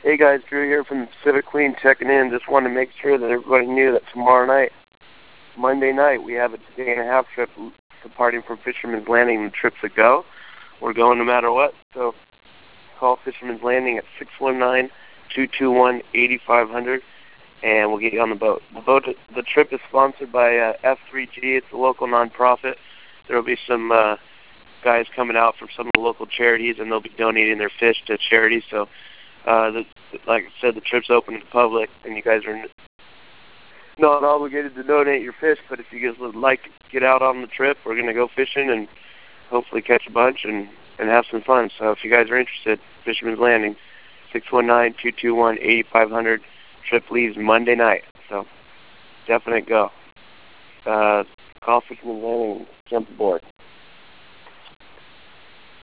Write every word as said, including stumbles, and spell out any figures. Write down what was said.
Hey guys, Drew here from the Pacific Queen checking in. Just wanted to make sure that everybody knew that tomorrow night, Monday night, we have a day and a half trip departing from Fisherman's Landing. The trip's a go. We're going no matter what. So call Fisherman's Landing at six one nine, two two one, eight five zero zero and we'll get you on the boat. The boat, the trip is sponsored by uh, F three G. It's a local nonprofit. There will be some uh, guys coming out from some of the local charities, and they'll be donating their fish to charities. So, uh, the, like I said, the trip's open to the public, and you guys are not obligated to donate your fish. But if you guys would like to get out on the trip, we're going to go fishing and hopefully catch a bunch and, and have some fun. So if you guys are interested, Fisherman's Landing, six one nine, two two one, eight five zero zero. Trip leaves Monday night, so definite go. Uh, call Fisherman's Landing and jump aboard.